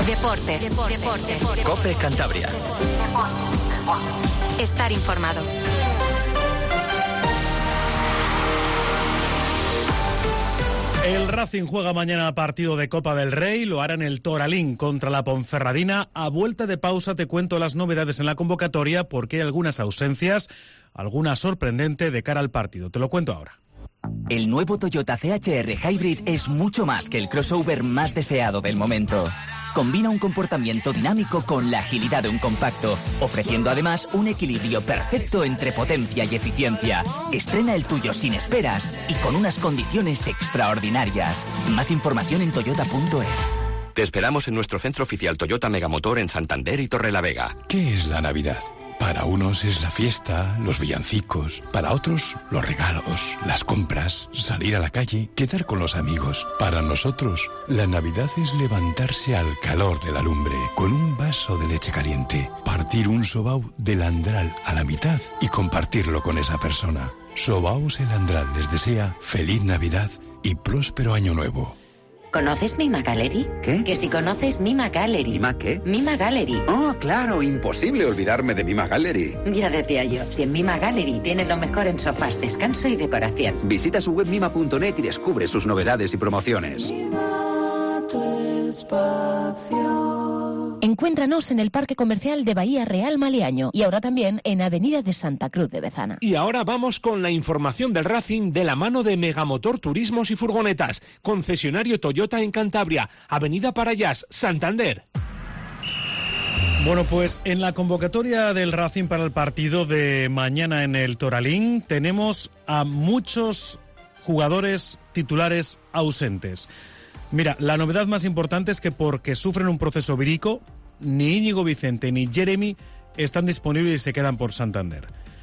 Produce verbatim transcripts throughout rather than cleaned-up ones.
Deportes. Deportes. Deportes. COPE Cantabria. Estar informado. El Racing juega mañana partido de Copa del Rey, lo hará en el Toralín contra la Ponferradina. A vuelta de pausa te cuento las novedades en la convocatoria porque hay algunas ausencias, alguna sorprendente de cara al partido. Te lo cuento ahora. El nuevo Toyota C H R Hybrid es mucho más que el crossover más deseado del momento. Combina un comportamiento dinámico con la agilidad de un compacto, ofreciendo además un equilibrio perfecto entre potencia y eficiencia. Estrena el tuyo sin esperas y con unas condiciones extraordinarias. Más información en toyota punto es. Te esperamos en nuestro centro oficial Toyota Megamotor en Santander y Torrelavega. ¿Qué es la Navidad? Para unos es la fiesta, los villancicos, para otros los regalos, las compras, salir a la calle, quedar con los amigos. Para nosotros, la Navidad es levantarse al calor de la lumbre, con un vaso de leche caliente, partir un sobao de landral a la mitad y compartirlo con esa persona. Sobaos el Landral les desea feliz Navidad y próspero año nuevo. ¿Conoces Mima Gallery? ¿Qué? Que si conoces Mima Gallery. ¿Mima qué? Mima Gallery. Oh, claro, imposible olvidarme de Mima Gallery. Ya decía yo, si en Mima Gallery tienes lo mejor en sofás, descanso y decoración. Visita su web mima punto net y descubre sus novedades y promociones. Mima tu espacio. Encuéntranos en el Parque Comercial de Bahía Real Maleaño y ahora también en Avenida de Santa Cruz de Bezana. Y ahora vamos con la información del Racing de la mano de Megamotor Turismos y Furgonetas, concesionario Toyota en Cantabria, Avenida Parayas, Santander. Bueno, pues en la convocatoria del Racing para el partido de mañana en el Toralín tenemos a muchos jugadores titulares ausentes. Mira, la novedad más importante es que porque sufren un proceso vírico, ni Íñigo Vicente ni Jeremy están disponibles y se quedan por Santander.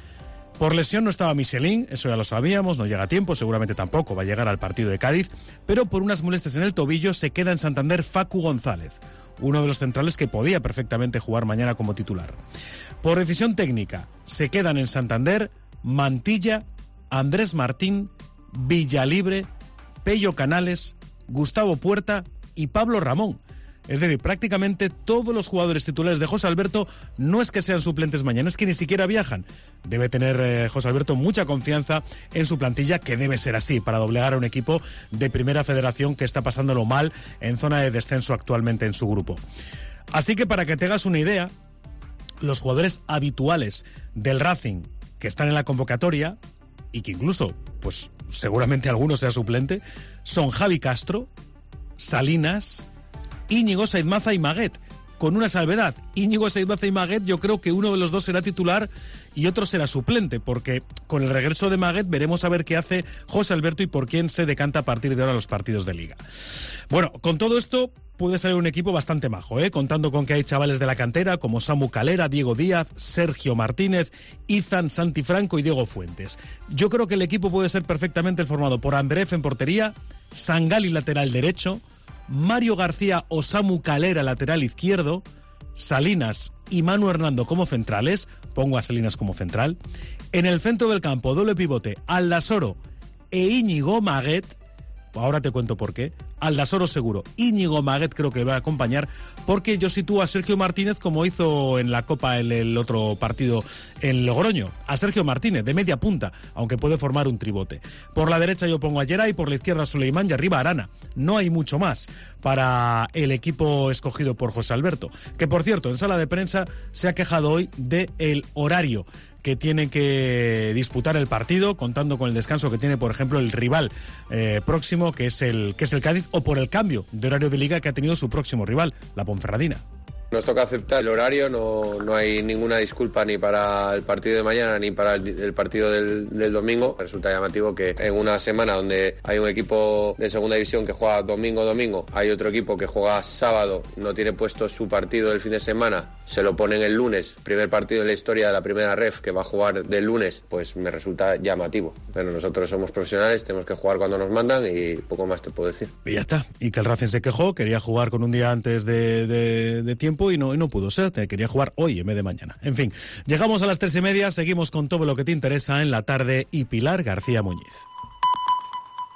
Por lesión no estaba Michelin, eso ya lo sabíamos, no llega a tiempo, seguramente tampoco va a llegar al partido de Cádiz, pero por unas molestias en el tobillo se queda en Santander Facu González, uno de los centrales que podía perfectamente jugar mañana como titular. Por decisión técnica, se quedan en Santander Mantilla, Andrés Martín, Villalibre, Pello Canales, Gustavo Puerta y Pablo Ramón. Es decir, prácticamente todos los jugadores titulares de José Alberto no es que sean suplentes mañana, es que ni siquiera viajan. Debe tener eh, José Alberto mucha confianza en su plantilla, que debe ser así, para doblegar a un equipo de Primera Federación que está pasándolo mal en zona de descenso actualmente en su grupo. Así que para que te hagas una idea, los jugadores habituales del Racing que están en la convocatoria, y que incluso, pues seguramente alguno sea suplente, son Javi Castro, Salinas, Íñigo Saidmaza y Maguet, con una salvedad. Íñigo Saidmaza y Maguet, yo creo que uno de los dos será titular y otro será suplente, porque con el regreso de Maguet veremos a ver qué hace José Alberto y por quién se decanta a partir de ahora los partidos de Liga. Bueno, con todo esto puede salir un equipo bastante majo, ¿eh? Contando con que hay chavales de la cantera como Samu Calera, Diego Díaz, Sergio Martínez, Izan, Santi Franco y Diego Fuentes. Yo creo que el equipo puede ser perfectamente formado por Andref en portería, Sangali lateral derecho, Mario García o Samu Calera lateral izquierdo, Salinas y Manu Hernando como centrales, pongo a Salinas como central, en el centro del campo doble pivote Aldasoro e Íñigo Maguet. Ahora te cuento por qué. Aldasoro seguro. Íñigo Maguet creo que va a acompañar, porque yo sitúo a Sergio Martínez como hizo en la Copa en el otro partido en Logroño. A Sergio Martínez, de media punta, aunque puede formar un tribote. Por la derecha yo pongo a Geray, por la izquierda a Suleimán y arriba a Arana. No hay mucho más para el equipo escogido por José Alberto. Que por cierto, en sala de prensa se ha quejado hoy del horario que tiene que disputar el partido, contando con el descanso que tiene, por ejemplo, el rival eh, próximo, que es el que es el Cádiz, o por el cambio de horario de Liga que ha tenido su próximo rival, la Ponferradina. Nos toca aceptar el horario, no, no hay ninguna disculpa ni para el partido de mañana ni para el, el partido del, del domingo. Resulta llamativo que en una semana donde hay un equipo de segunda división que juega domingo-domingo, hay otro equipo que juega sábado, no tiene puesto su partido del fin de semana, se lo ponen el lunes, primer partido en la historia de la primera ref que va a jugar del lunes, pues me resulta llamativo. Pero nosotros somos profesionales, tenemos que jugar cuando nos mandan y poco más te puedo decir. Y ya está, y que el Racing se quejó, quería jugar con un día antes de, de, de tiempo y no, y no pudo ser, te quería jugar hoy en vez de mañana. En fin, llegamos a las tres y media, seguimos con todo lo que te interesa en la tarde y Pilar García Muñiz.